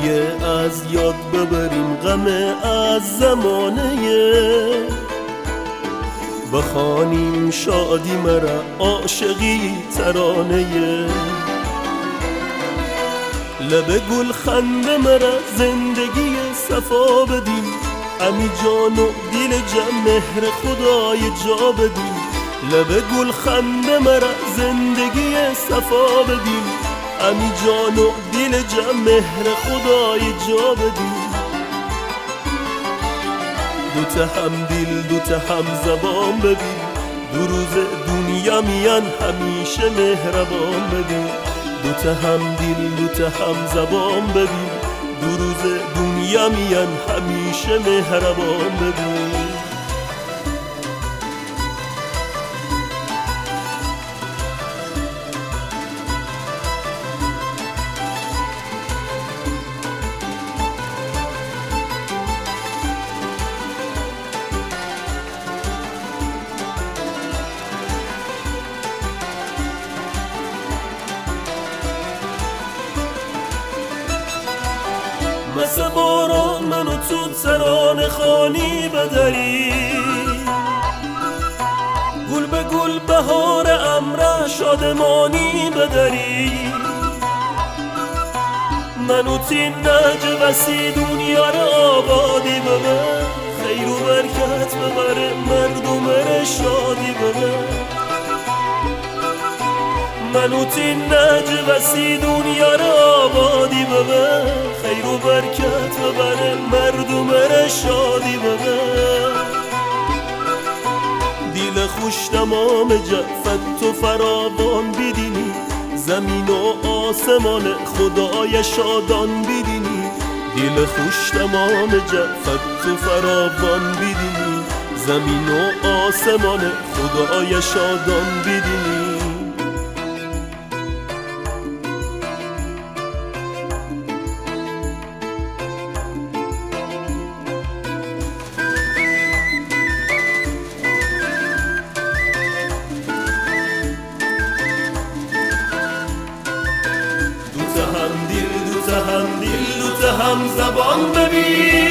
دیگه از یاد ببریم غم از زمانه، بخوانیم شادی مرا عاشقی ترانه. لب گل خنده مرا زندگی صفا بدیم، همی جان و دل جم مهر خدای جا بدیم. لب گل خنده مرا زندگی صفا بدیم، همی جان و دل جم مهر خدای جا بدیم. دوتا هم دل دوتا هم زبان ببین، دو روز دنیا میان همیشه مهربان ببین. دوتا هم دل دوتا هم زبان ببین، دو روز دنیا میان همیشه مهربان ببین. مثل باران منو تو ترانه خوانی بدری، گل به گل بهار امره شادمانی بدری. منو تین نج بسی دنیا را آبادی ببر، خیر و برکت ببره مردم را شادی ببر. منو تین نج بسی دنیا را آبادی ببر، خیر و برکت ببره مردم را شادی ببر. دیل خوش تمام جفت و فراوان بدینی، زمین و آسمان خدای شادان بدینی. دیل خوش تمام جفت و فراوان بدینی، زمین و آسمان خدای شادان بدینی. دوتا هم دل دوتا هم زبان ببین،